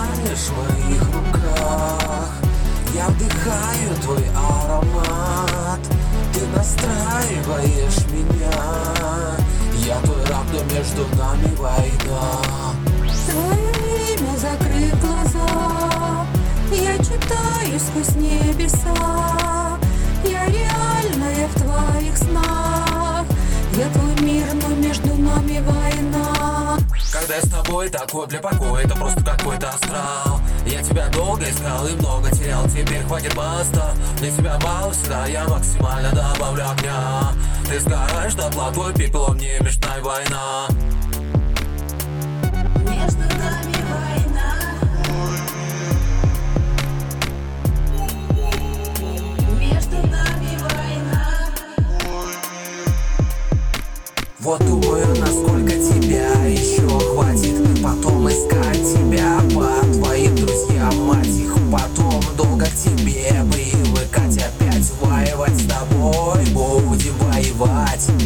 знаешь, в моих руках я вдыхаю твой аромат. Ты настраиваешь меня, я твой раб, но между нами война. Твое имя, закрыв глаза, я читаю сквозь небеса. Я реальная в твоих снах, я твой мир, но между нами война. Когда я с тобой, такой для покоя, это просто какой-то астрал. Я тебя долго искал и много терял, теперь хватит баста. Для тебя мало всегда, я максимально добавлю огня. Ты сгораешь дотла, твой пепел, мне между нами война. Между нами война. Между нами война. Вот думаю, насколько тебя еще хватит потом искать тебя по твоим друзьям, мать их. Потом долго к тебе привыкать, опять воевать с тобой будем воевать.